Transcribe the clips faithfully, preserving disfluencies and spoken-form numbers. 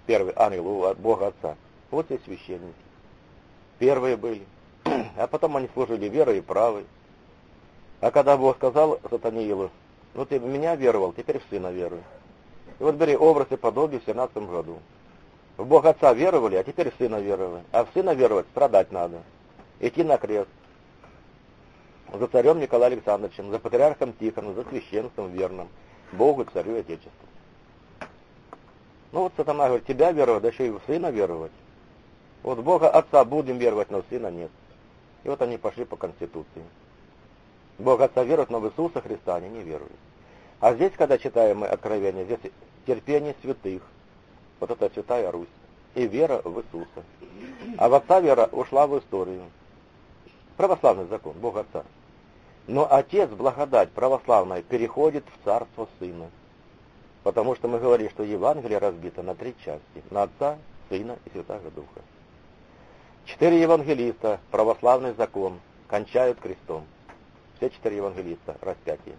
первый ангел у Бога Отца? Вот и священники. Первые были. А потом они служили верой и правой. А когда Бог сказал Сатаниилу, ну ты в меня веровал, теперь в Сына веруй. И вот бери образ и подобие в семнадцатом году. В Бога Отца веровали, а теперь в Сына веровали. А в Сына веровать страдать надо. Идти на крест. За царем Николаем Александровичем, за патриархом Тихоном, за священством верным, Богу, царю и Отечеству. Ну вот сатана говорит, тебя веровать, да еще и в Сына веровать. Вот в Бога Отца будем веровать, но в Сына нет. И вот они пошли по Конституции. В Бога Отца веруют, но в Иисуса Христа они не веруют. А здесь, когда читаем мы Откровение, здесь терпение святых. Вот это Святая Русь. И вера в Иисуса. А в Отца вера ушла в историю. Православный закон, Бог Отца. Но Отец, благодать православная, переходит в Царство Сына. Потому что мы говорили, что Евангелие разбито на три части. На Отца, Сына и Святого Духа. Четыре евангелиста, православный закон, кончают крестом. Все четыре евангелиста, распятие.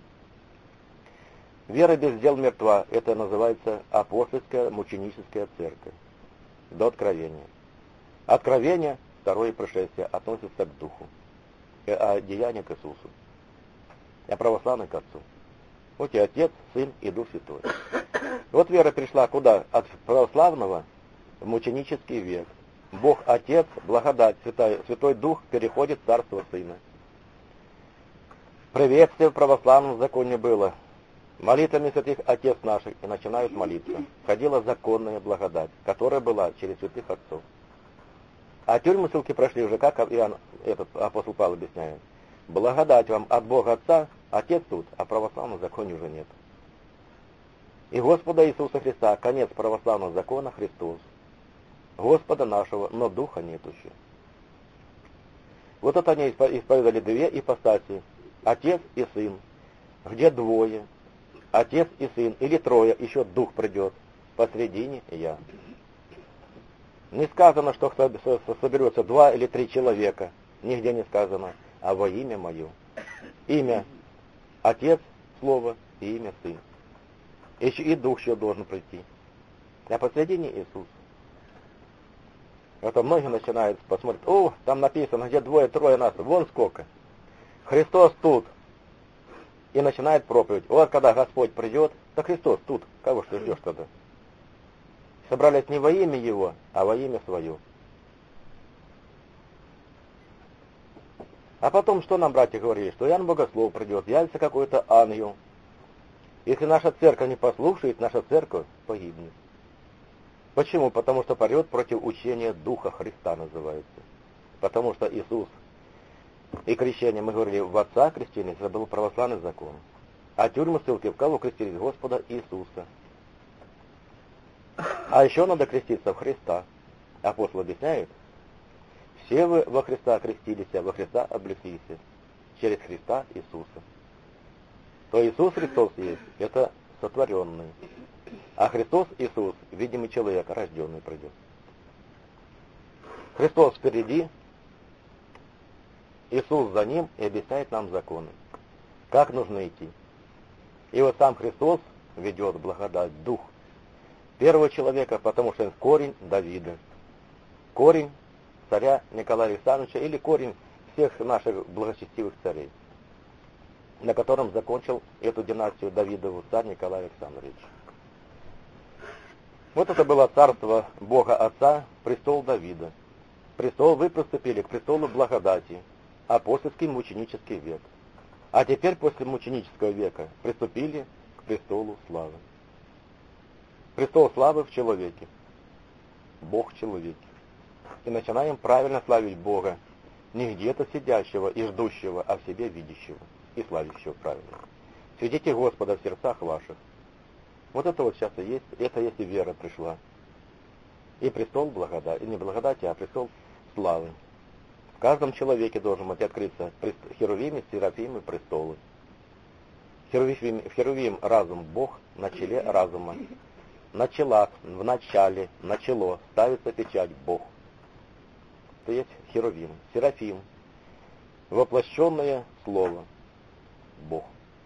Вера без дел мертва. Это называется апостольская мученическая церковь. До Откровения. Откровение, второе пришествие, относится к Духу. А деяние к Иисусу. А православный к Отцу. Вот и Отец, Сын и Дух Святой. Вот вера пришла куда? От православного в мученический век. Бог Отец, благодать, Святой, Святой Дух переходит в Царство Сына. Приветствие в православном законе было. Молитвами святых Отец наших, и начинают молиться. Входила законная благодать, которая была через святых отцов. А тюрьмы ссылки прошли уже, как Иоанн, этот апостол Павел объясняет. Благодать вам от Бога Отца, Отец тут, а православного закона уже нет. И Господа Иисуса Христа, конец православного закона Христос. Господа нашего, но Духа нет еще. Вот это они исповедали две ипостаси. Отец и Сын. Где двое? Отец и Сын. Или трое, еще Дух придет. Посредине я. Не сказано, что соберется два или три человека. Нигде не сказано. А во имя мое. Имя Отец, Слово, и имя Сын. Еще и Дух еще должен прийти. А посредине Иисус. Это многие начинают посмотреть, о, там написано, где двое-трое нас, вон сколько. Христос тут. И начинает проповедь. Вот когда Господь придет, да Христос тут. Кого ж ты ждешь тогда? Собрались не во имя Его, а во имя Свое. А потом, что нам братья говорили? Что Иоанн Богослов придет, явится какой-то ангел. Если наша церковь не послушает, наша церковь погибнет. Почему? Потому что порет против учения Духа Христа называется. Потому что Иисус и крещение, мы говорили, в Отца крестились, это был православный закон. А тюрьмы ссылки в кого крестились? Господа Иисуса. А еще надо креститься в Христа. Апостол объясняет, все вы во Христа крестились, а во Христа облеклись. Через Христа Иисуса. То Иисус Христос есть, это сотворенный. А Христос Иисус, видимый человек, рожденный придет. Христос впереди, Иисус за ним и объясняет нам законы. Как нужно идти. И вот сам Христос ведет благодать, Дух первого человека, потому что он корень Давида. Корень царя Николая Александровича или корень всех наших благочестивых царей, на котором закончил эту династию Давидову царь Николай Александрович. Вот это было царство Бога Отца, престол Давида. Престол вы приступили к престолу благодати, апостольский мученический век. А теперь после мученического века приступили к престолу славы. Престол славы в человеке. Бог в человеке. И начинаем правильно славить Бога, не где-то сидящего и ждущего, а в себе видящего и славящего правильно. Святите Господа в сердцах ваших. Вот это вот сейчас и есть, это есть и вера пришла. И престол благодати, и не благодати, а престол славы. В каждом человеке должен быть открыться херувим, серафим и престолы. Херувим, херувим разум Бог на челе разума. На челах, в начале, начало ставится печать Бог. То есть херувим, серафим, воплощенное слово Бог.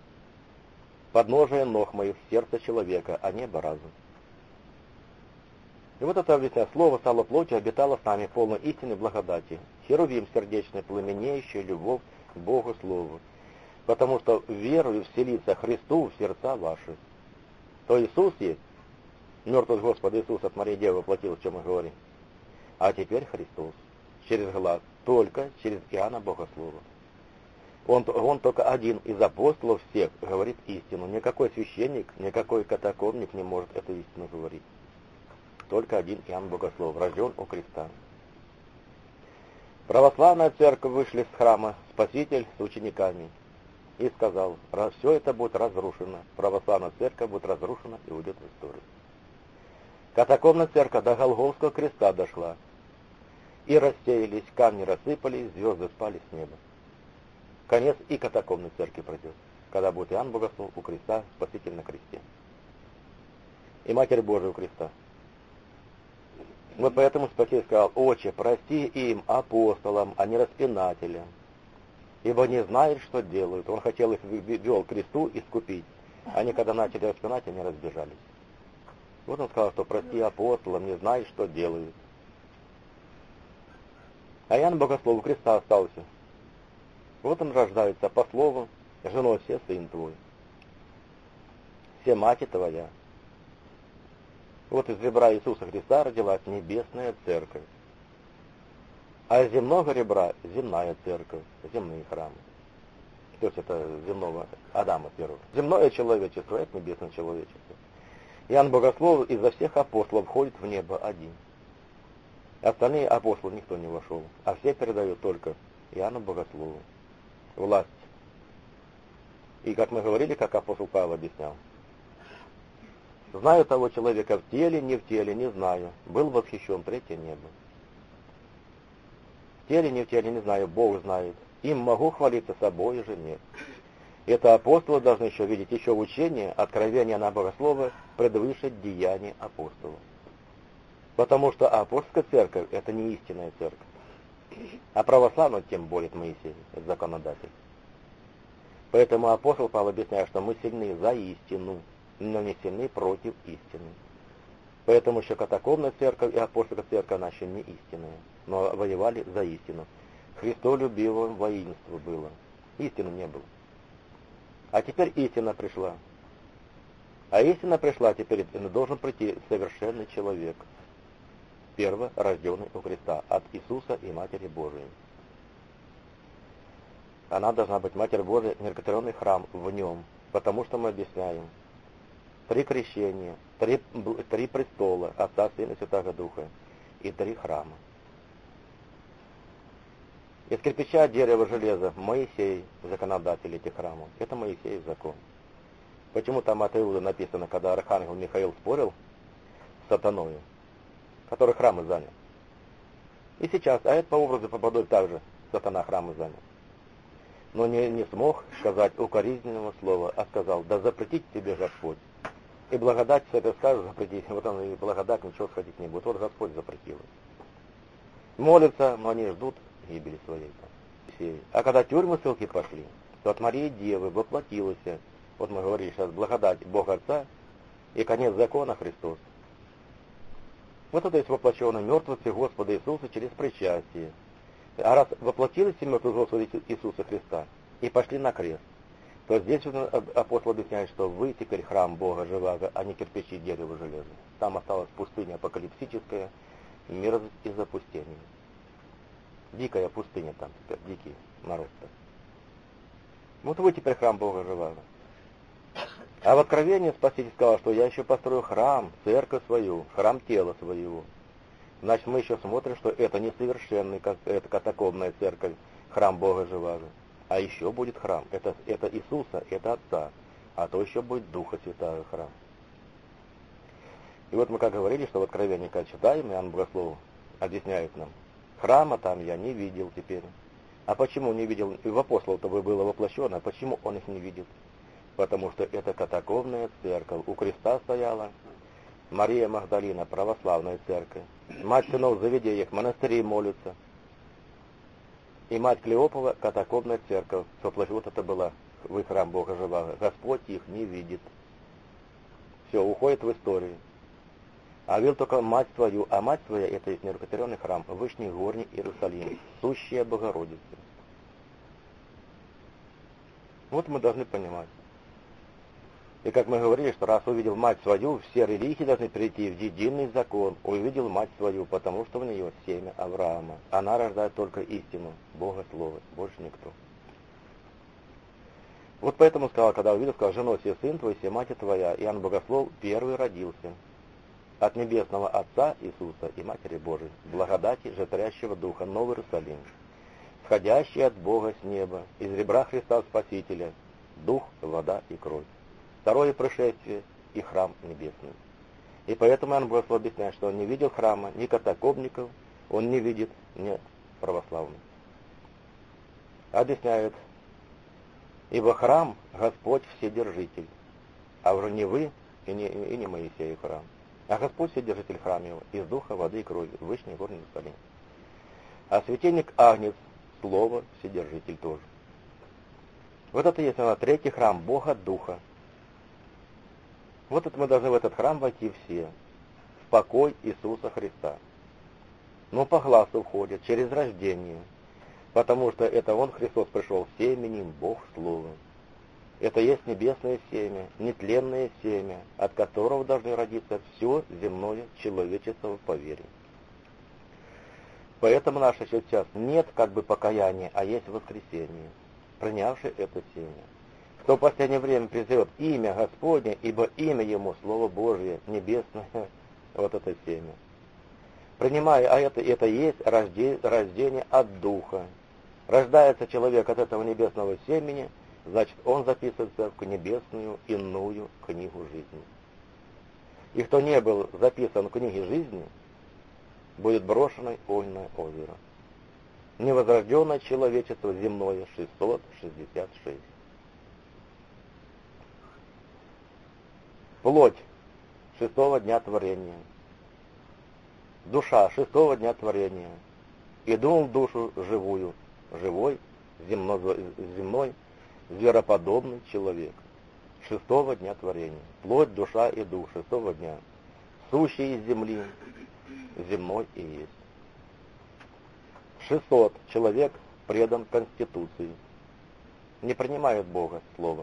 Подножие ног моих, сердце человека, а небо разум. И вот это объясняет, слово стало плотью, обитало с нами полной истины и благодати. Херувим сердечный, пламенеющий любовь к Богу Слову. Потому что верою вселится Христу в сердца ваши. То Иисус есть, мертвый Господь Иисус от Марии Девы воплотил, о чем мы говорим. А теперь Христос через глаз, только через Иоанна Богослова. Он, он только один из апостолов всех говорит истину. Никакой священник, никакой катакомник не может эту истину говорить. Только один Иоанн Богослов, рожден у креста. Православная церковь вышли с храма, Спаситель с учениками, и сказал, все это будет разрушено, православная церковь будет разрушена и уйдет в историю. Катакомная церковь до Голгофского креста дошла, и рассеялись, камни рассыпались, звезды спали с неба. Конец и катакомной церкви пройдет, когда будет Иоанн Богослов у креста, Спаситель на кресте, и Матерь Божия у креста. Вот поэтому Спаситель сказал, «Отче, прости им, апостолам, а не распинателям, ибо не знают, что делают». Он хотел их вел к кресту искупить. Они, когда начали распинать, они разбежались. Вот он сказал, что прости апостолам, не знают, что делают. А Иоанн Богослов у креста остался. Вот он рождается по слову, женой все сын твой, все мать твоя. Вот из ребра Иисуса Христа родилась небесная церковь. А из земного ребра земная церковь, земные храмы. То есть это земного Адама первого. Земное человечество, это небесное человечество. Иоанн Богослов изо всех апостолов входит в небо один. Остальные апостолы никто не вошел, а все передают только Иоанну Богослову власть. И как мы говорили, как апостол Павел объяснял, знаю того человека в теле, не в теле, не знаю. Был восхищен, третье небо. В теле, не в теле, не знаю, Бог знает. Им могу хвалиться собой же нет. Это апостолы должны еще видеть, еще в учении, откровение на Богослова предвыше деяния апостолов. Потому что апостольская церковь – это не истинная церковь. А православная тем более Моисей, законодатель. Поэтому апостол Павел объясняет, что мы сильны за истину, но не сильны против истины. Поэтому еще катакомная церковь и апостольская церковь, она еще не истинная, но воевали за истину. Христолюбивым воинство было, истины не было. А теперь истина пришла. А истина пришла, теперь должен прийти совершенный человек, перворожденный у Христа, от Иисуса и Матери Божией. Она должна быть Матерь Божия, некоторый храм в нем, потому что мы объясняем, три крещения, три, три престола, Отца, Сына и Святого Духа, и три храма. Из кирпича, дерева, железа Моисей, законодатель этих храмов. Это Моисеев закон. Почему там от Иуда написано, когда архангел Михаил спорил с сатаною, который храмы занял. И сейчас, а это по образу, по подобию также сатана храмы занял. Но не, не смог сказать укоризненного слова, а сказал, да запретить тебе Господь. И благодать, все это скажет, запретить. Вот он и благодать, ничего сходить не будет. Вот Господь запретил. Молятся, но они ждут гибели своей. А когда тюрьмы ссылки пошли, то от Марии Девы воплотилась, вот мы говорили сейчас, благодать Бога Отца и конец закона Христос. Вот это есть воплощенная мертвость Господа Иисуса через причастие. А раз воплотилась мертвость Господа Иисуса Христа и пошли на крест, то здесь апостол объясняет, что вы теперь храм Бога живаго, а не кирпичи, дерево, железо. Там осталась пустыня апокалипсическая, мерзость и запустение. Дикая пустыня там теперь, дикий народ-то. Вот вы теперь храм Бога живаго. А в Откровении Спаситель сказал, что я еще построю храм, церковь свою, храм тела своего. Значит, мы еще смотрим, что это несовершенный, как это катакомная церковь, храм Бога живаго. А еще будет храм. Это, это Иисуса, это Отца. А то еще будет Духа Святого храм. И вот мы как говорили, что в Откровении, когда читаем, Иоанн Богослов объясняет нам, храма там я не видел теперь. А почему не видел? И в апостолов-то было воплощено, а почему он их не видел? Потому что это катакомная церковь. У креста стояла Мария Магдалина, православная церковь. Мать сынов Завидеев, монастыри молятся. И мать Клеопова, катакомная церковь. Вот это была в их храм Бога живаго. Господь их не видит. Все, уходит в историю. а видел только мать свою, а мать своя — это есть нерукотворенный храм, Вышний горний Иерусалим, сущая Богородица. Вот мы должны понимать. И как мы говорили, что раз увидел мать свою, все религии должны перейти в единый закон. Увидел мать свою, потому что в нее семя Авраама. Она рождает только истину, Бога Слово, больше никто. Вот поэтому сказал, когда увидел, сказал: «Жено, се сын твой, се мать твоя». Иоанн Богослов первый родился от небесного Отца Иисуса и Матери Божией, благодати житарящего Духа, Новый Иерусалим, сходящий от Бога с неба, из ребра Христа Спасителя, Дух, вода и кровь. Второе пришествие и храм небесный. И поэтому Иоанн Богослов объясняет, что он не видел храма ни катакомников, он не видит ни православных. Объясняет: «Ибо храм Господь Вседержитель, а уже не вы и не, и не Моисей храм, а Господь Вседержитель храм его, из духа, воды и крови, Вышний горний Иерусалим. А светильник Агнец, Слово Вседержитель тоже». Вот это есть, наверное, третий храм Бога Духа. Вот это мы должны в этот храм войти все, в покой Иисуса Христа. Но по глазу входят, через рождение, потому что это Он, Христос, пришел семенем, Бог Слово. Это есть небесное семя, нетленное семя, от которого должны родиться все земное человечество по вере. Поэтому наше сейчас нет как бы покаяния, а есть воскресение, принявший это семя. Кто в последнее время призовет имя Господне, ибо имя Ему Слово Божие, небесное, вот это семя. Принимая, а это, это есть рождение от Духа. Рождается человек от этого небесного семени, значит, он записывается в небесную иную книгу жизни. И кто не был записан в книге жизни, будет брошено в огненное озеро. Невозрожденное человечество земное шестьсот шестьдесят шесть. Плоть шестого дня творения. Душа шестого дня творения. И думал в душу живую, живой, земной, земной, звероподобный человек. Шестого дня творения. Плоть, душа и дух шестого дня. Сущий из земли, земной и есть. шестьсот человек предан Конституции. Не принимают Бога Слово.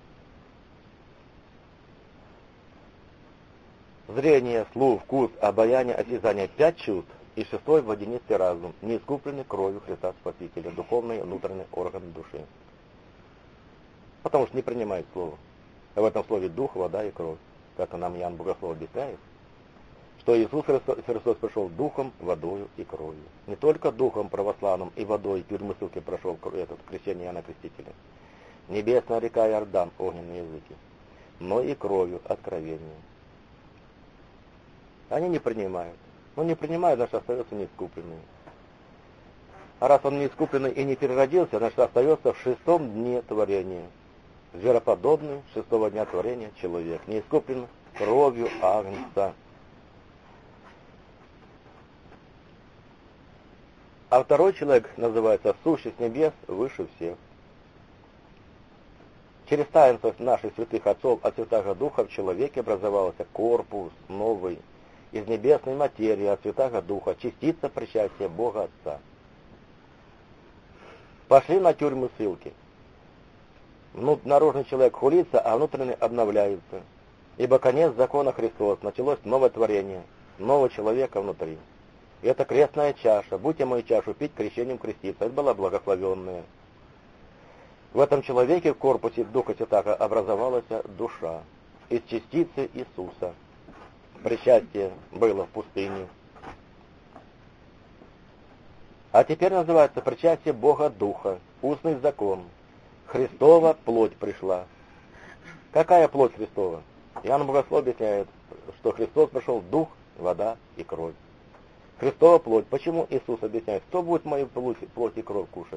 Зрение, слух, вкус, обаяние, осязание, пять чувств, и шестой водянистый разум, не искупленный кровью Христа Спасителя, духовный внутренний орган души. Потому что не принимает Слово. А в этом слове дух, вода и кровь. Как нам Иоанн Богослов объясняет, что Иисус Христос, Христос пришел духом, водою и кровью. Не только духом православным и водой тюрьмы ссылки прошел этот крещение Иоанна Крестителя. Небесная река Иордан, огненные языки, но и кровью откровения. Они не принимают. Ну, не принимают, значит, остается неискупленный. А раз он неискупленный и не переродился, значит, остается в шестом дне творения. Звероподобный шестого дня творения человек, неискуплен кровью Агнца. А второй человек называется сущий с небес, выше всех. Через таинство наших святых отцов от Святаго Духа в человеке образовался корпус новый, из небесной материи от Святаго Духа, частица причастия Бога Отца. Пошли на тюрьмы ссылки. Наружный человек хулится, а внутренний обновляется. Ибо конец закона Христос, началось новое творение, нового человека внутри. И это крестная чаша. Будьте мою чашу пить, крещением креститься. Это была благословенная. В этом человеке в корпусе Духа Святаго образовалась душа из частицы Иисуса. Причастие было в пустыне. А теперь называется причастие Бога Духа, устный закон. Христова плоть пришла. Какая плоть Христова? Иоанн Богослов объясняет, что Христос пришел дух, вода и кровь. Христова плоть. Почему Иисус объясняет, кто будет мою плоть, плоть и кровь кушать?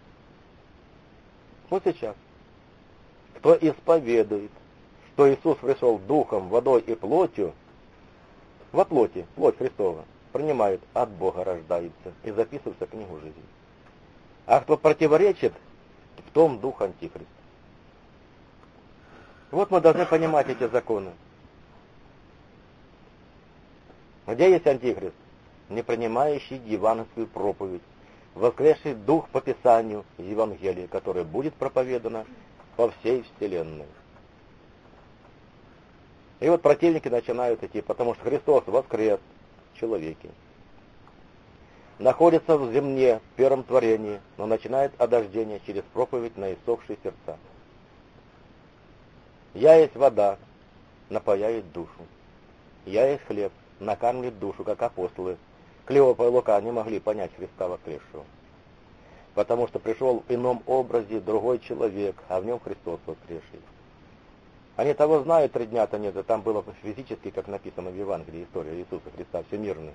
Вот сейчас. Кто исповедует, что Иисус пришел духом, водой и плотью, во плоти, плоть Христова, принимает, от Бога рождается и записывается в книгу жизни. А кто противоречит, в том дух Антихрист. Вот мы должны понимать эти законы. Где есть антихрист? Не принимающий евангельскую проповедь, воскресший дух по Писанию Евангелия, которое будет проповедано по всей вселенной. И вот противники начинают идти, потому что Христос воскрес в человеке. Находится в земле, в первом творении, но начинает одождение через проповедь на иссохшие сердца. «Я есть вода, напояет душу. Я есть хлеб, накармливает душу», как апостолы Клеопа и Лука не могли понять Христа воскресшего. Потому что пришел в ином образе другой человек, а в нем Христос воскресший. Они того знают, три дня-то нет, а там было физически, как написано в Евангелии, история Иисуса Христа, всемирная.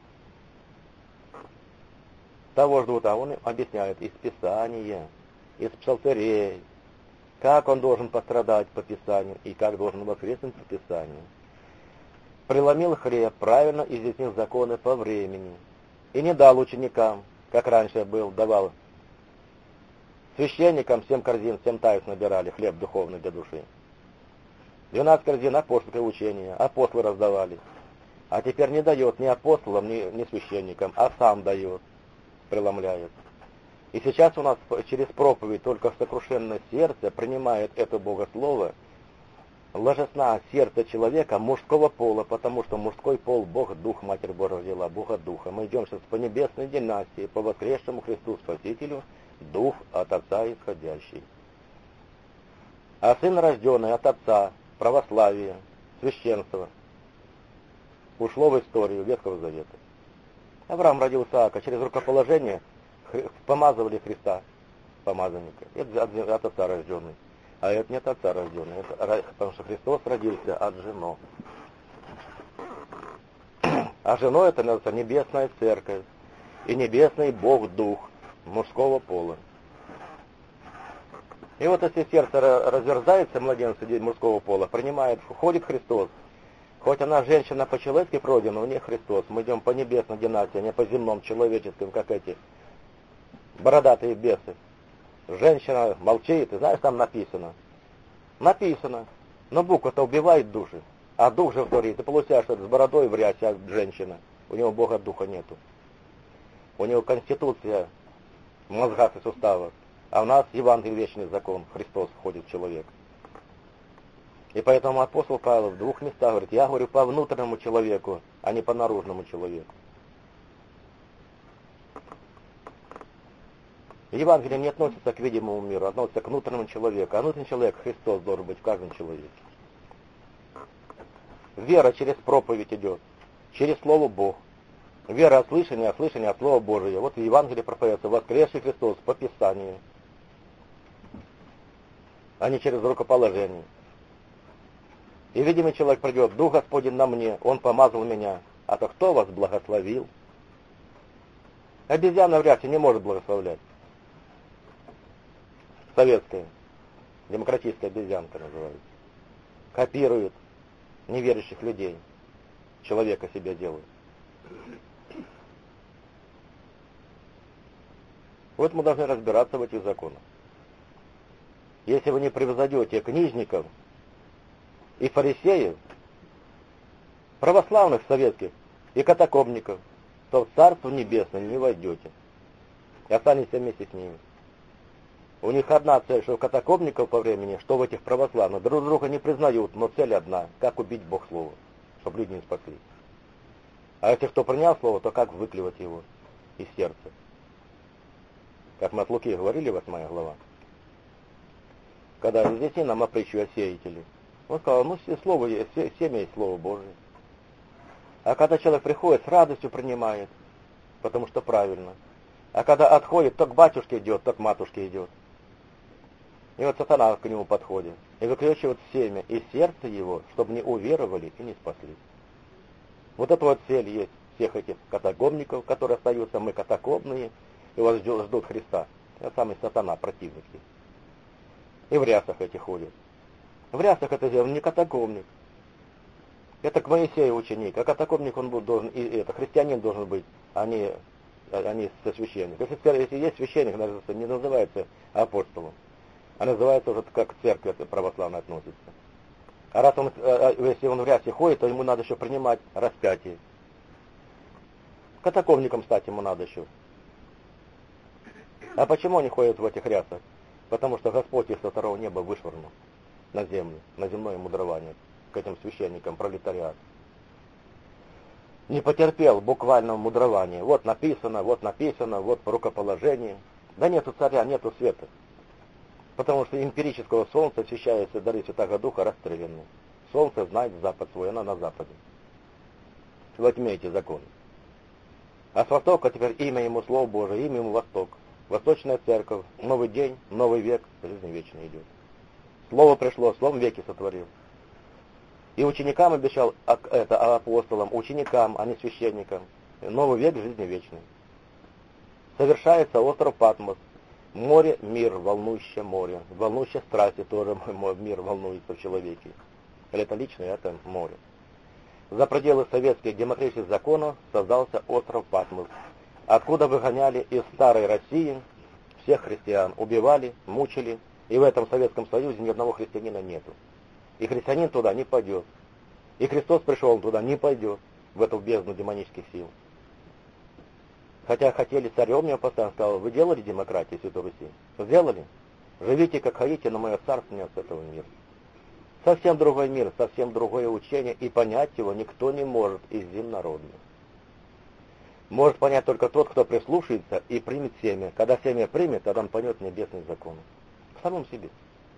Того ждут, а он им объясняет из Писания, из псалтерей, как он должен пострадать по Писанию и как должен воскреснуть по Писанию. Преломил хлеб, правильно изъяснил законы по времени, и не дал ученикам, как раньше был, давал священникам семь корзин, семь таев набирали, хлеб духовный для души. Двенадцать корзин апостольское учение, апостолы раздавали. А теперь не дает ни апостолам, ни, ни священникам, а сам дает, преломляет. И сейчас у нас через проповедь только сокрушенное сердце принимает это богослово, ложесна сердце человека мужского пола, потому что мужской пол Бог Дух, Матерь Божия родила, Бога Духа. Мы идем сейчас по небесной династии, по воскресшему Христу Спасителю, Дух от Отца исходящий. А сын, рожденный от Отца, православие, священство, ушло в историю Ветхого Завета. Авраам родил Исаака, через рукоположение помазывали Христа, помазанника. Это от, от Отца рожденный. А это не от Отца рожденный, это, потому что Христос родился от жены. А женой это называется небесная церковь и небесный Бог Дух мужского пола. И вот если сердце разверзается, младенца мужского пола, принимает, входит Христос. Хоть она женщина по-человечески пройдена, у нее Христос. Мы идем по небесной династии, а не по земному человеческому, как эти бородатые бесы. Женщина молчит, и знаешь, там написано. Написано. Но буква-то убивает души. А дух же вторит. И получаешь, что с бородой в рясе, а женщина. У него Бога Духа нету. У него конституция в мозгах и суставах. А у нас Евангелие вечный закон. Христос входит в человека. И поэтому апостол Павел в двух местах говорит, я говорю по внутреннему человеку, а не по наружному человеку. Евангелие не относится к видимому миру, относится к внутреннему человеку. А внутренний человек, Христос, должен быть в каждом человеке. Вера через проповедь идет, через Слово Бог. Вера от слышания, от слышания от Слова Божия. Вот в Евангелии проповедуется воскресший Христос по Писанию, а не через рукоположение. И видимый человек придет, Дух Господень на мне, Он помазал меня. А то кто вас благословил? Обезьяна вряд ли не может благословлять. Советская, демократическая обезьянка называется. Копирует неверующих людей. Человека себя делает. Вот мы должны разбираться в этих законах. Если вы не превзойдете книжников и фарисеев, православных советских и катакомников, то в Царство Небесное не войдете. И останетесь вместе с ними. У них одна цель, что у катакомников по времени, что в этих православных, друг друга не признают, но цель одна, как убить Бог Слово, чтобы люди не спаслись. А если кто принял Слово, то как выклевать его из сердца? Как мы от Луки говорили, восьмая глава. Когда разъясни нам о притче о сеятеле. Он сказал, ну слово, семя есть Слово Божие. А когда человек приходит, с радостью принимает, потому что правильно. А когда отходит, то к батюшке идет, то к матушке идет. И вот сатана к нему подходит и выключивает семя из сердца его, чтобы не уверовали и не спаслись. Вот это вот цель есть всех этих катакомников, которые остаются, мы катакомные, и вас ждут, ждут Христа. Это самый сатана, противник. И в рясах эти ходят. В рясах это он не катакомник. Это к Моисею ученик, а катакомник он должен, и это, христианин должен быть, а не, а не священник. Если, если есть священник, не называется апостолом, а называется уже как церковь православная относится. А раз он, если он в рясе ходит, то ему надо еще принимать распятие. Катакомником стать ему надо еще. А почему они ходят в этих рясах? Потому что Господь их со второго неба вышвырнул на землю, на земное мудрование, к этим священникам, пролетариат. Не потерпел буквального мудрования. Вот написано, вот написано, вот рукоположение. Да нету царя, нету света. Потому что эмпирического солнца освещаются дары Святаго Духа расстреляны. Солнце знает запад свой, оно на западе. Во тьме эти законы. А с востока теперь имя ему, Слово Божие, имя ему Восток. Восточная церковь, новый день, новый век, жизнь вечная идет. Слово пришло, Словом веки сотворил. И ученикам обещал, это апостолам, ученикам, а не священникам, новый век жизни вечной. Совершается остров Патмос. Море, мир, волнующее море. Волнующее страсти тоже мир волнуется в человеке. Это личное, это море. За пределы советских демократических законов создался остров Патмос, откуда выгоняли из старой России всех христиан, убивали, мучили, и в этом Советском Союзе ни одного христианина нету. И христианин туда не пойдет. И Христос пришел, он туда не пойдет, в эту бездну демонических сил. Хотя хотели царем меня постоянно, сказал, вы делали демократию в Святой Руси? Сделали? Живите как хотите, но мое царство не от этого мира. Совсем другой мир, совсем другое учение, и понять его никто не может из земнородных. Может понять только тот, кто прислушается и примет семя. Когда семя примет, тогда он поймет небесный закон. В самом себе.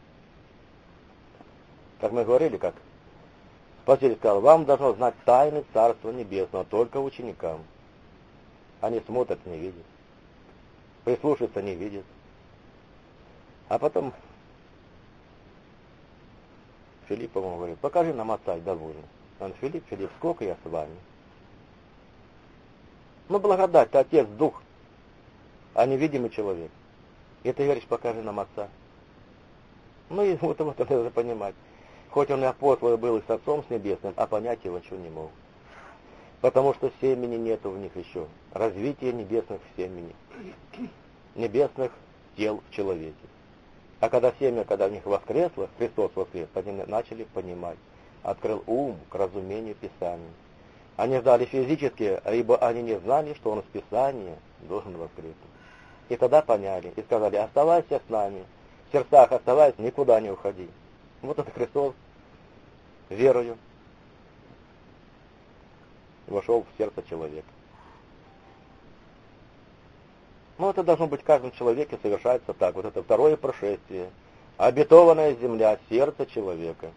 Как мы говорили, как Спаситель сказал, вам должно знать тайны Царства Небесного, только ученикам. Они смотрят, не видят. Прислушаются, не видят. А потом Филипп ему говорит, покажи нам отца, и довольно. Он, Филипп, Филипп, сколько я с вами? Ну, благодать, ты Отец, Дух, а невидимый человек. И ты говоришь, покажи нам отца. Ну, и вот, вот это надо понимать. Хоть он и апостол был и с Отцом с Небесным, а понять его чего не мог. Потому что семени нету в них еще. Развитие небесных семени. Небесных тел в человеке. А когда семя, когда в них воскресло, Христос воскрес, они начали понимать. Открыл ум к разумению Писания. Они ждали физически, ибо они не знали, что он из Писания должен воскреснуть. И тогда поняли, и сказали, оставайся с нами, в сердцах оставайся, никуда не уходи. Вот это Христос верою вошел в сердце человека. Ну, это должно быть в каждом человеке, совершается так. Вот это второе прошествие. Обетованная земля, сердце человека.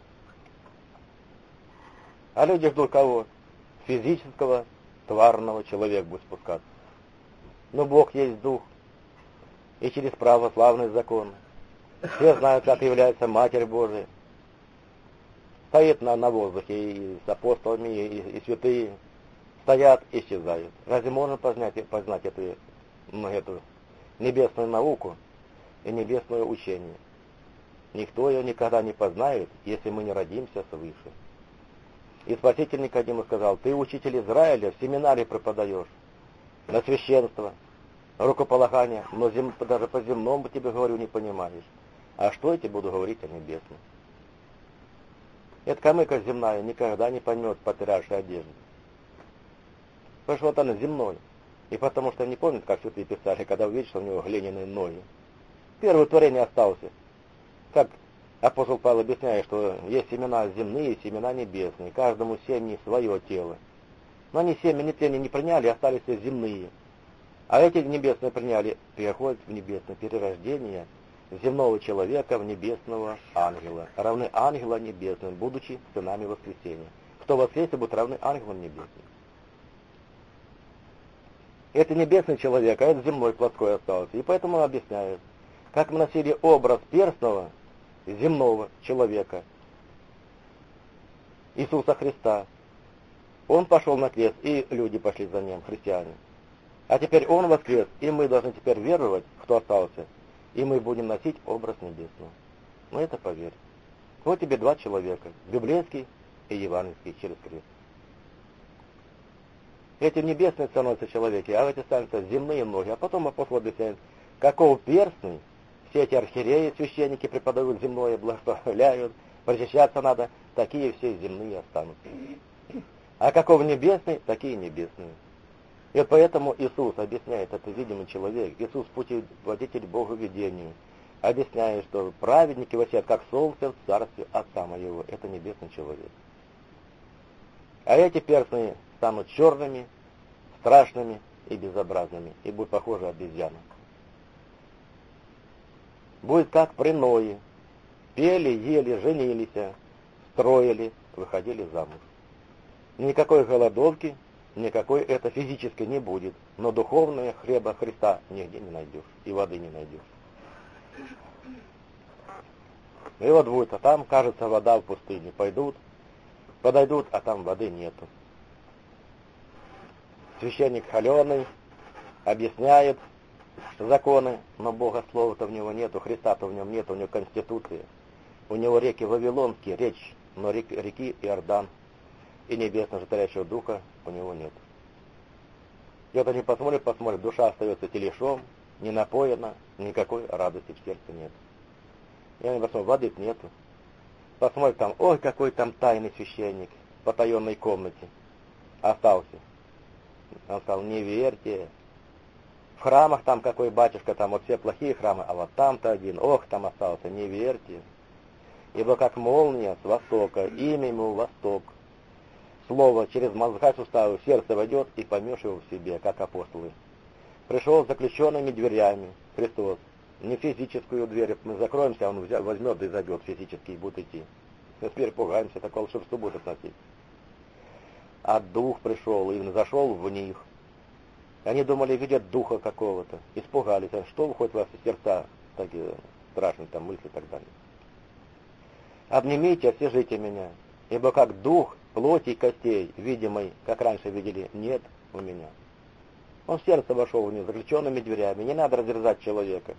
А люди ждут кого? Физического, тварного человека будет спускаться. Но Бог есть Дух. И через православный закон. Все знают, как является Матерь Божия. Стоит на, на воздухе, и с апостолами, и, и, и святые стоят, исчезают. Разве можно познать, познать эту, эту небесную науку и небесное учение? Никто ее никогда не познает, если мы не родимся свыше. И Спаситель Никодиму сказал, ты, учитель Израиля, в семинаре преподаешь на священство, рукополагание, но зем, даже по земному тебе говорю, не понимаешь. А что я тебе буду говорить о небесном? Эта камыка земная никогда не поймет потерявшей одежды. Потому что вот она земной. И потому что не помнит, как святые писали, когда увидел, что у него глиняные ноги. Первое творение остался. Как апостол Павел объясняет, что есть семена земные, семена небесные. Каждому семени свое тело. Но они семя ни тления не приняли, остались земные. А эти небесные приняли, переходят в небесное перерождение земного человека в небесного ангела. Равны ангела небесным, будучи сынами воскресения. Кто воскресит, будет равны ангелам небесным. Это небесный человек, а это земной плоской остался. И поэтому он объясняет, как мы носили образ перстного земного человека, Иисуса Христа. Он пошел на крест, и люди пошли за ним, христиане. А теперь он воскрес, и мы должны теперь веровать, кто остался, и мы будем носить образ небесного. Ну это поверь. Вот тебе два человека, библейский и евангельский через крест. Эти небесные становятся человеки, а эти становятся земные ноги. А потом апостол объясняет, каков перстный, все эти архиереи, священники преподают земное, благословляют, причащаться надо, такие все земные останутся. А каков небесный, такие небесные. И вот поэтому Иисус объясняет, это видимый человек, Иисус путеводитель Боговедению, объясняет, что праведники воссияют, как солнце в царстве Отца Моего. Это небесный человек. А эти перстни станут черными, страшными и безобразными, и будут похожи на обезьянок. Будет как при Ное. Пели, ели, женились, строили, выходили замуж. Никакой голодовки, никакой это физически не будет, но духовное хлеба Христа нигде не найдешь, и воды не найдешь. И вот будет, а там, кажется, вода в пустыне. Пойдут, подойдут, а там воды нету. Священник холеный объясняет законы, но Бога слова-то в него нету, Христа-то в нем нету, у него конституция. У него реки Вавилонские, речь, но реки, реки Иордан и небесно животворящего духа у него нет. И вот они посмотрят, посмотрят, душа остается телешом, не напоена, никакой радости в сердце нет. И они посмотрят, воды нету. Посмотрят там, ой, какой там тайный священник в потаенной комнате остался. Он сказал, не верьте. В храмах там какой батюшка, там вот все плохие храмы, а вот там-то один, ох, там остался, не верьте. Ибо как молния с востока, имя ему Восток. Слово через мозга суставы в сердце войдет, и поймешь его в себе, как апостолы. Пришел с заключенными дверями Христос. Не физическую дверь, мы закроемся, он возьмет и зайдет физически и будет идти. Мы теперь пугаемся, так волшебство будет относить. А дух пришел и зашел в них. Они думали, видят духа какого-то, испугались, что выходит у вас из сердца, такие страшные там мысли и так далее. Обнимите, освежите меня, ибо как дух плоти и костей, видимой, как раньше видели, нет у меня. Он в сердце вошел в них заключенными дверями, не надо разрезать человека.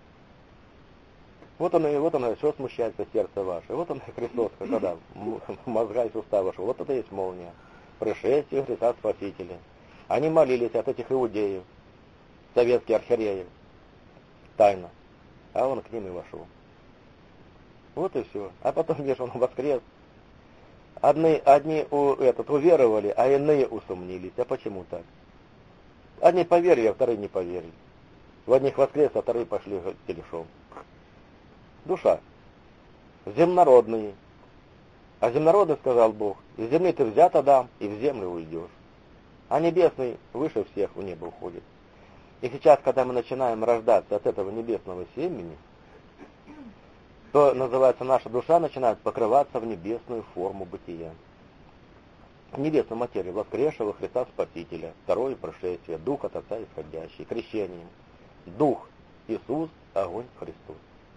Вот он, и вот он, что смущается сердце ваше. Вот он, Христос, когда мозга и сустав вошел. Вот это и есть молния. Пришествие Христа Спасителя. Они молились от этих иудеев, советских архиереев, тайно. А он к ним и вошел. Вот и все. А потом, видишь, он воскрес. Одни, одни у, этот, уверовали, а иные усомнились. А почему так? Одни поверили, а вторые не поверили. В одних воскрес, а вторые пошли телешом. Душа. Земнородные. А земнородный, сказал Бог, из земли ты взят, Адам, и в землю уйдешь. А небесный выше всех в небо уходит. И сейчас, когда мы начинаем рождаться от этого небесного семени, то, называется, наша душа начинает покрываться в небесную форму бытия. Небесную материю воскресшего Христа Спасителя, второе пришествие, Дух от Отца исходящий, крещением. Дух Иисус, огонь Христос.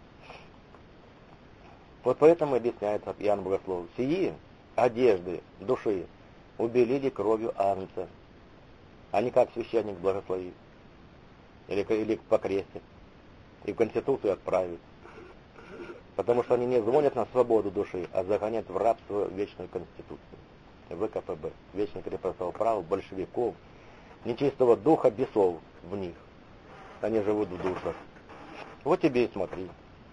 Вот поэтому объясняет Иоанн Богослов. Сии одежды души убелили кровью Агнца, а не как священник благословит, или, или покрестит, и в Конституцию отправит. Потому что они не звонят на свободу души, а загоняют в рабство вечную Конституцию. ВКПБ, вечное крепостное право большевиков, нечистого духа бесов в них. Они живут в душах. Вот тебе и смотри.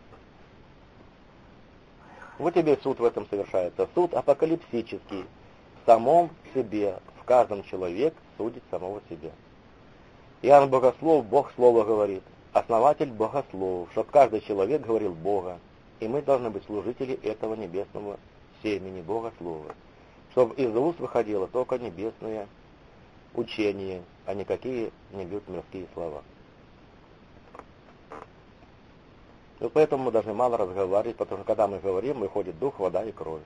Вот тебе и суд в этом совершается. Суд апокалипсический. В самом себе, в каждом человек судит самого себя. Иоанн Богослов, Бог Слово говорит. Основатель богословов, чтобы каждый человек говорил Бога. И мы должны быть служители этого небесного семени Богослова. Чтобы из уст выходило только небесное учение, а не какие-нибудь мирские слова. И поэтому мы должны мало разговаривать, потому что когда мы говорим, выходит дух, вода и кровь.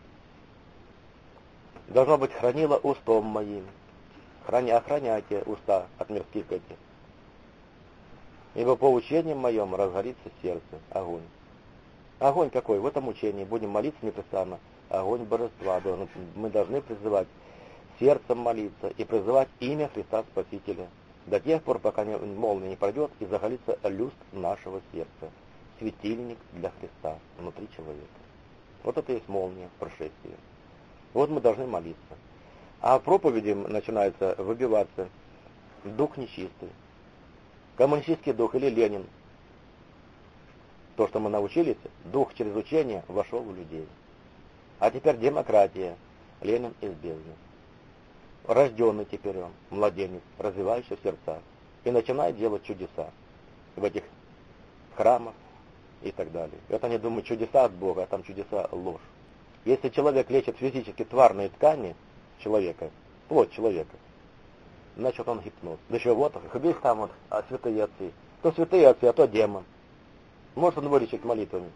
Должно быть, хранило устом моим. Храня, охраняйте уста от мирских этих. Ибо по учениям моем разгорится сердце, огонь. Огонь какой? В этом учении будем молиться непрестанно. Огонь божества. Мы должны призывать сердцем молиться и призывать имя Христа Спасителя. До тех пор, пока молния не пройдет и загорится люст нашего сердца. Светильник для Христа внутри человека. Вот это и есть молния пришествия. Вот мы должны молиться. А проповеди начинаются выбиваться дух нечистый. Коммунистический дух или Ленин. То, что мы научились, дух через учение вошел в людей. А теперь демократия. Ленин из бездны. рожденный теперь он, младенец, развивающийся в сердцах, и начинает делать чудеса в этих храмах и так далее. Это они думают чудеса от Бога, а там чудеса ложь. Если человек лечит физически тварные ткани человека, плоть человека, значит он гипноз. Да еще вот, ходишь там вот, а святые отцы. То святые отцы, а то демон. Может он вылечить молитвами.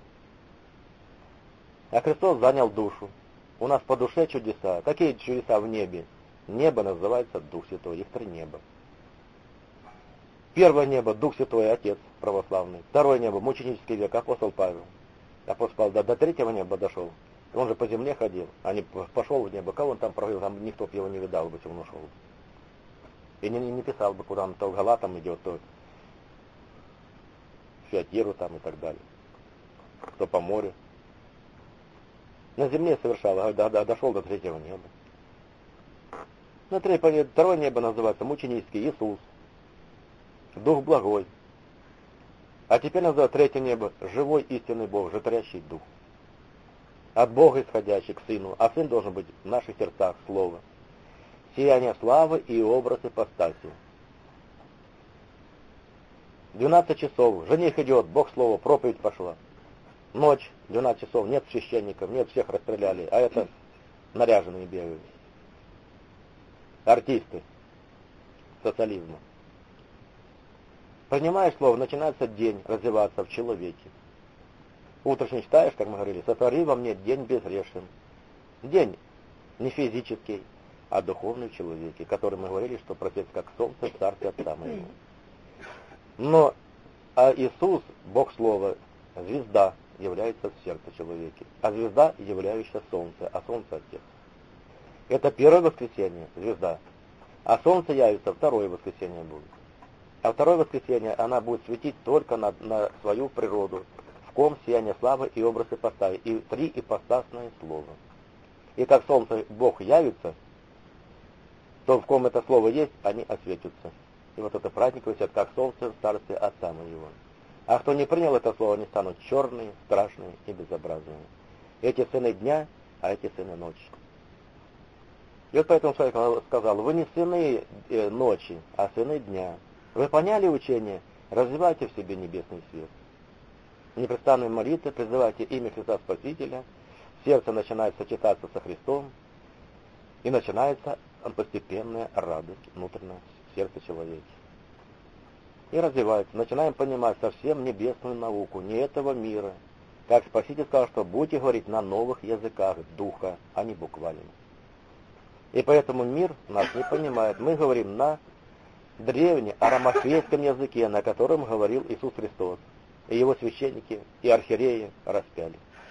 А Христос занял душу. У нас по душе чудеса. Какие чудеса в небе? Небо называется Дух Святой, их три неба. Первое небо — Дух Святой, Отец православный. Второе небо — мученический век, апостол Павел. Апостол Павел до, до третьего неба дошел. Он же по земле ходил, а не пошел в небо. Кого он там провел? Там никто бы его не видал, бы, если он ушел. И не, не писал бы, куда он то в Галатам идет, то в Фиатиру там и так далее. То по морю. На земле совершал, а до, до, дошел до третьего неба. На третье, второе небо называется мученический, Иисус. Дух благой. А теперь называют третье небо живой истинный Бог, животворящий Дух. От Бога исходящий к Сыну, а Сын должен быть в наших сердцах, Слово. Сияние славы и образ ипостаси. двенадцать часов, жених идет, Бог Слово, проповедь пошла. Ночь, двенадцать часов, нет священников, нет, всех расстреляли, а это наряженные бегают. Артисты социализма. Принимаешь слово, начинается день развиваться в человеке. Утренний читаешь, как мы говорили, сотвори во мне день безгрешен. День не физический, а духовный в человеке, который мы говорили, что просветится как солнце в царстве Отца моего. Но а Иисус, Бог Слова, звезда, является в сердце человека, а звезда, являющая солнце, а солнце Отец. Это первое воскресенье, звезда, а солнце явится, второе воскресенье будет. А второе воскресенье она будет светить только на, на свою природу, в ком сияние славы и образ ипостаси, и три ипостасное слово. И как солнце Бог явится, то в ком это слово есть, они осветятся. И вот это праздник висят, как солнце в царстве Отца моего. А кто не принял это слово, они станут черные, страшные и безобразные. Эти сыны дня, а эти сыны ночи. И вот поэтому человек сказал, вы не сыны ночи, а сыны дня. Вы поняли учение? Развивайте в себе небесный свет. Непрестанной молитвой призывайте имя Христа Спасителя, сердце начинает сочетаться со Христом, и начинается постепенная радость внутренняя в сердце человека. И развивается. Начинаем понимать совсем небесную науку, не этого мира. Как Спаситель сказал, что будете говорить на новых языках духа, а не буквально. И поэтому мир нас не понимает. Мы говорим на древнеарамафейском языке, на котором говорил Иисус Христос. И его священники и архиереи распяли.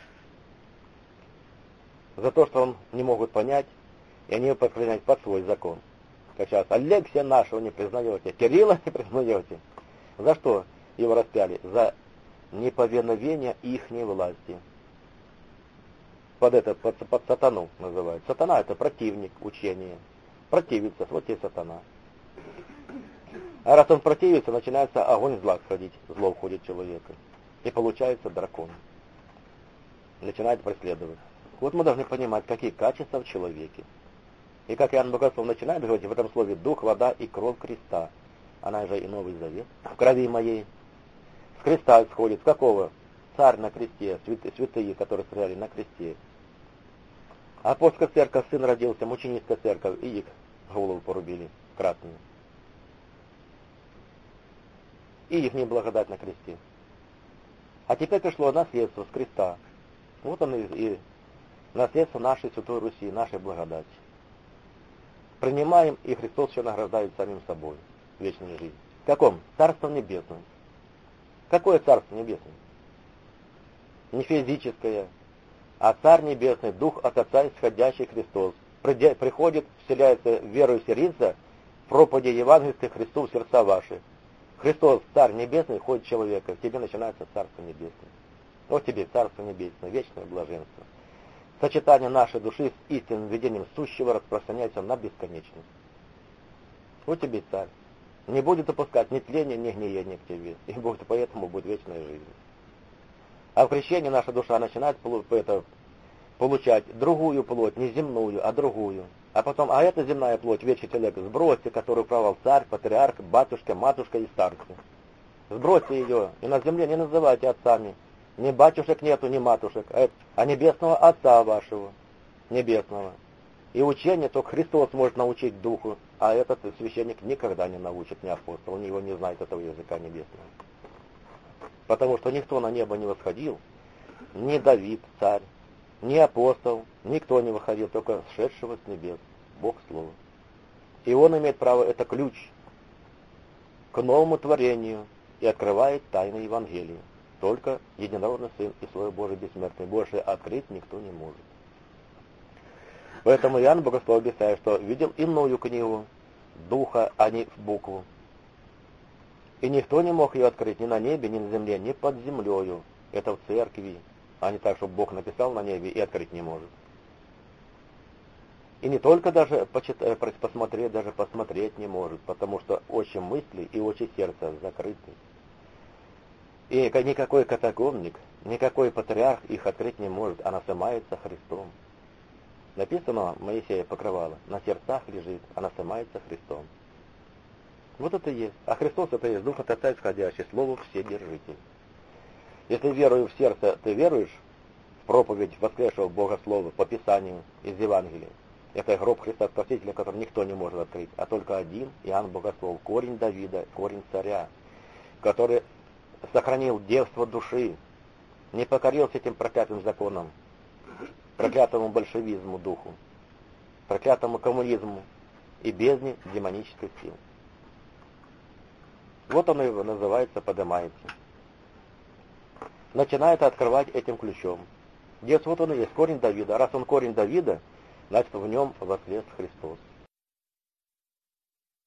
За то, что он не могут понять, и они его поклоняют под свой закон. Как сейчас, Алексия нашего не признаете, Кирилла не признаете. За что его распяли? За неповиновение ихней власти. Под это, под, под сатану называют. Сатана — это противник учения. Противится, вот и сатана. А раз он противится, начинается огонь зла сходить, зло входит в человека. И получается дракон. Начинает преследовать. Вот мы должны понимать, какие качества в человеке. И как Иоанн Богослов начинает говорить в этом слове дух, вода и кровь креста. Она же и Новый Завет. В крови моей. С креста исходит. С какого? Царь на кресте, святые, которые стояли на кресте. Апостольская церковь, сын родился, мученическая церковь, и их голову порубили красную. И их не благодать на кресте. А теперь пришло наследство с креста. Вот он и, и наследство нашей Святой Руси, нашей благодати. Принимаем, и Христос еще награждает самим собой вечную жизнь. В каком? Царство Небесное. Какое Царство Небесное? Не физическое, а Царь Небесный, Дух от Отца исходящий Христос. Приходит, вселяется верою сирийца, проповеди евангельской Христу в сердца ваши. Христос, Царь Небесный, входит в человека, в тебе начинается Царство Небесное. Вот тебе Царство Небесное, вечное блаженство. Сочетание нашей души с истинным видением сущего распространяется на бесконечность. Вот тебе Царь. Не будет допускать ни тления, ни гниения к тебе, и будет, поэтому будет вечная жизнь. А в крещении наша душа начинает это, получать другую плоть, не земную, а другую, А потом, а эта земная плоть, вечный человек, сбросьте, который управлял царь, патриарх, батюшка, матушка и старцы. Сбросьте ее, и на земле не называйте отцами. Ни батюшек нету, ни матушек, а небесного Отца вашего, небесного. И учение только Христос может научить духу, а этот священник никогда не научит, ни апостол, он его не знает, этого языка небесного. Потому что никто на небо не восходил, ни Давид, царь, ни апостол, никто не выходил, только сшедшего с небес, Бог Слово. И он имеет право, это ключ к новому творению и открывает тайны Евангелия. Только единородный Сын и Слово Божие бессмертный. Больше открыть никто не может. Поэтому Иоанн Богослов объясняет, что видел иную книгу, духа, а не в букву. И никто не мог ее открыть ни на небе, ни на земле, ни под землею. Это в церкви, а не так, чтобы Бог написал на небе и открыть не может. И не только даже почитать, посмотреть, даже посмотреть не может, потому что очи мысли и очи сердца закрыты. И никакой катакомник, никакой патриарх их открыть не может, а насымается Христом. Написано, Моисея покрывало, на сердцах лежит, а насымается Христом. Вот это и есть. А Христос это и есть Дух от Отца исходящий, Слово Вседержитель. Если верую в сердце, ты веруешь в проповедь воскресшего Бога Слова по Писанию из Евангелия. Это гроб Христа Спасителя, который никто не может открыть, а только один, Иоанн Богослов, корень Давида, корень царя, который сохранил девство души, не покорился этим проклятым законам, проклятому большевизму духу, проклятому коммунизму и бездне демонической силы. Вот оно его называется, поднимается. Начинает открывать этим ключом. Дескать, вот он и есть корень Давида. А раз он корень Давида, значит в нем воскрес Христос.